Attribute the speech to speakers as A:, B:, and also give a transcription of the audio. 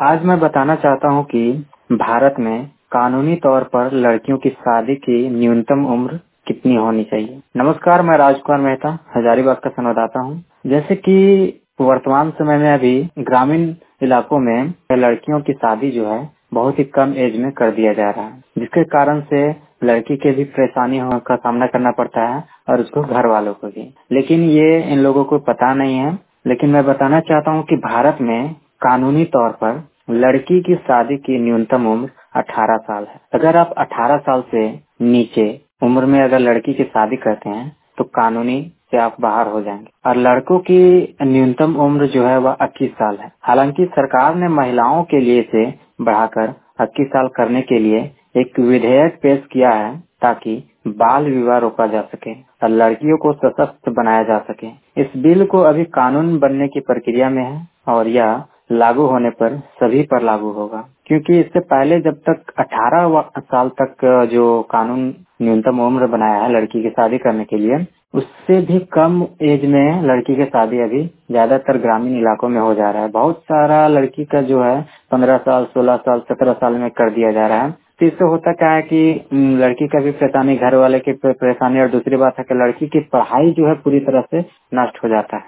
A: आज मैं बताना चाहता हूँ कि भारत में कानूनी तौर पर लड़कियों की शादी की न्यूनतम उम्र कितनी होनी चाहिए। नमस्कार, मैं राजकुमार मेहता हजारीबाग का संवाददाता हूँ। जैसे कि वर्तमान समय में अभी ग्रामीण इलाकों में लड़कियों की शादी जो है बहुत ही कम एज में कर दिया जा रहा है, जिसके कारण से लड़की के भी परेशानी का सामना करना पड़ता है और उसको घर वालों को भी। लेकिन ये इन लोगों को पता नहीं है। लेकिन मैं बताना चाहता हूँ कि भारत में कानूनी तौर पर लड़की की शादी की न्यूनतम उम्र 18 साल है। अगर आप 18 साल से नीचे उम्र में अगर लड़की की शादी करते हैं तो कानूनी से आप बाहर हो जाएंगे। और लड़कों की न्यूनतम उम्र जो है वह 21 साल है। हालांकि सरकार ने महिलाओं के लिए इसे बढ़ाकर 21 साल करने के लिए एक विधेयक पेश किया है ताकि बाल विवाह रोका जा सके और लड़कियों को सशक्त बनाया जा सके। इस बिल को अभी कानून बनने की प्रक्रिया में है और यह लागू होने पर सभी पर लागू होगा, क्योंकि इससे पहले जब तक 18 साल तक जो कानून न्यूनतम उम्र बनाया है लड़की की शादी करने के लिए, उससे भी कम एज में लड़की की शादी अभी ज्यादातर ग्रामीण इलाकों में हो जा रहा है। बहुत सारा लड़की का जो है 15 साल, 16 साल, 17 साल में कर दिया जा रहा है। तो इससे होता क्या है कि लड़की का भी परेशानी, घर वाले की परेशानी, और दूसरी बात है कि लड़की की पढ़ाई जो है पूरी तरह से नष्ट हो जाता है।